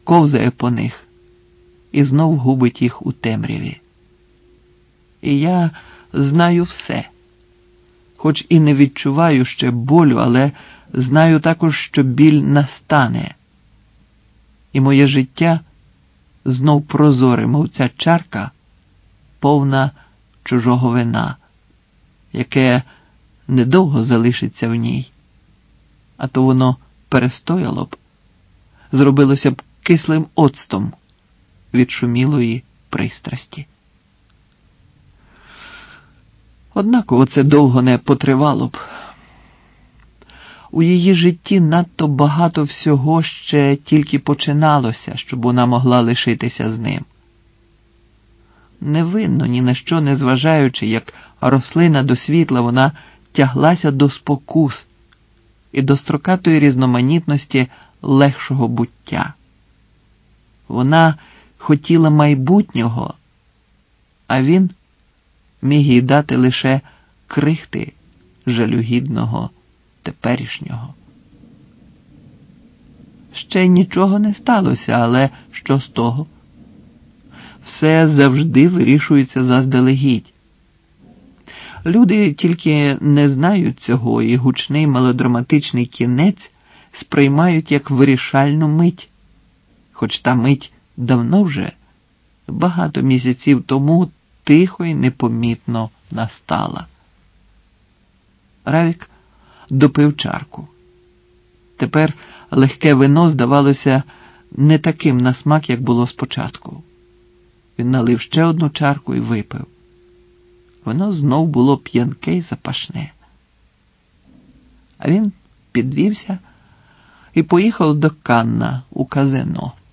ковзає по них і знов губить їх у темряві. І я знаю все. Хоч і не відчуваю ще болю, але знаю також, що біль настане. І моє життя знов прозоре, мов ця чарка, повна чужого вина, яке недовго залишиться в ній. А то воно перестояло б, зробилося б кислим оцтом від шумілої пристрасті. Однаково це довго не потривало б. У її житті надто багато всього ще тільки починалося, щоб вона могла лишитися з ним. Невинно, ні на що не зважаючи, як рослина до світла, вона тяглася до спокус і до строкатої різноманітності легшого буття. Вона хотіла майбутнього, а він міг їй дати лише крихти жалюгідного теперішнього. Ще нічого не сталося, але що з того? Все завжди вирішується заздалегідь. Люди тільки не знають цього і гучний мелодраматичний кінець сприймають як вирішальну мить, хоч та мить давно вже, багато місяців тому, тихо й непомітно настала. Равік допив чарку. Тепер легке вино здавалося не таким на смак, як було спочатку. Він налив ще одну чарку і випив. Воно знов було п'янке й запашне. А він підвівся і поїхав до Канна у казино.